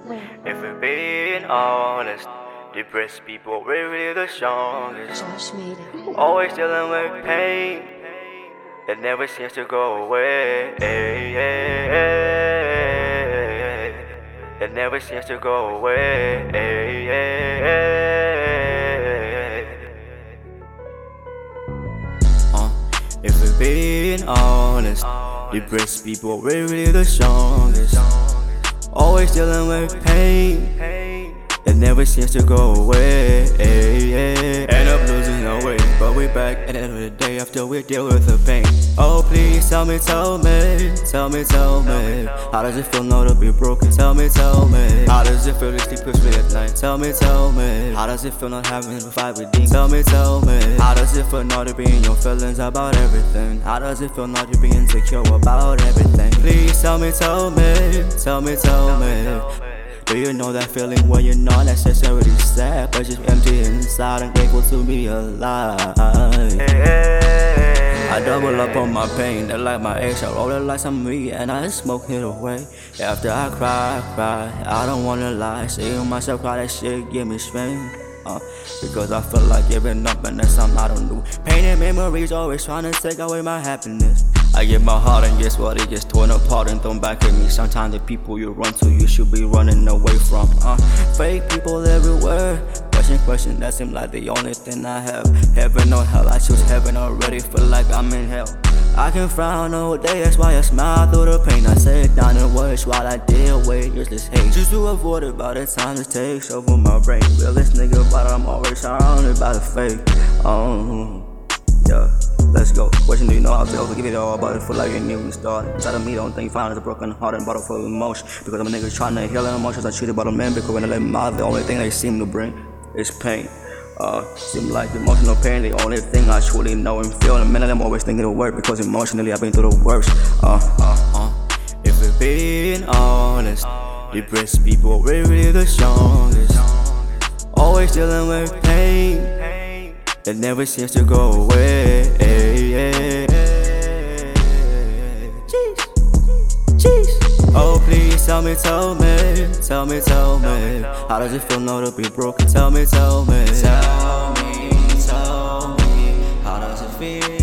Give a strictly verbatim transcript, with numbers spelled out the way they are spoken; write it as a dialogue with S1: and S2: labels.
S1: If we're being honest, depressed people, we're really the strongest. Always dealing with pain that never seems to go away. That never seems to go away. Uh, if we're being honest, depressed people, we're really the strongest. Always dealing with pain that never seems to go away. End up losing our way, but we're back at the end of the day after we deal with the pain. Oh please tell me, tell me, tell me, tell me, how does it feel now to be broken? Tell me, tell me, how does it feel to sleep peacefully at night? Tell me, tell me, how does it feel not having a fight with demons? Tell me, tell me, how does it feel now to be in your feelings about everything? How does it feel now to be insecure about everything? Please tell me, tell me, tell me, tell me, do you know that feeling when you're not necessarily sad, but just empty inside and grateful to be alive? I double up on my pain, they like my age. I roll it like some weed and I smoke it away. After I cry, I cry, I don't wanna lie. Seeing myself cry, that shit give me strength. Uh, because I feel like giving up and that's something I don't do. Pain and memories always trying to take away my happiness. I give my heart and guess what, it gets torn apart and thrown back at me. Sometimes the people you run to, you should be running away from. Uh, fake people everywhere, question, question, that seems like the only thing I have. Heaven or hell, I choose heaven already, feel like I'm in hell. I can frown all day, that's why I smile through the pain. I say it down in words while I deal with useless hate, just to avoid it by the time it takes over my brain. Realist nigga, but I'm always surrounded by the fake. Um, yeah, let's go. Question, do you know how to also give it all, but it feel like you knew we started. Inside of me, the only thing you find is a broken heart and bottle full of emotion. Because I'm a nigga trying to heal and emotions, I treated by the men. Because when I let them out, the only thing they seem to bring is pain. Uh, seem like emotional pain, the only thing I truly know and feel. And many of them always think it'll work because emotionally I've been through the worst. Uh, uh, uh. If we're being honest, depressed people, we're really the strongest. Always dealing with pain that never seems to go away. Jeez, jeez. Oh please tell me, tell me, tell me, tell me, how does it feel now to be broken? Tell me, tell me, tell me, tell me, how does it feel?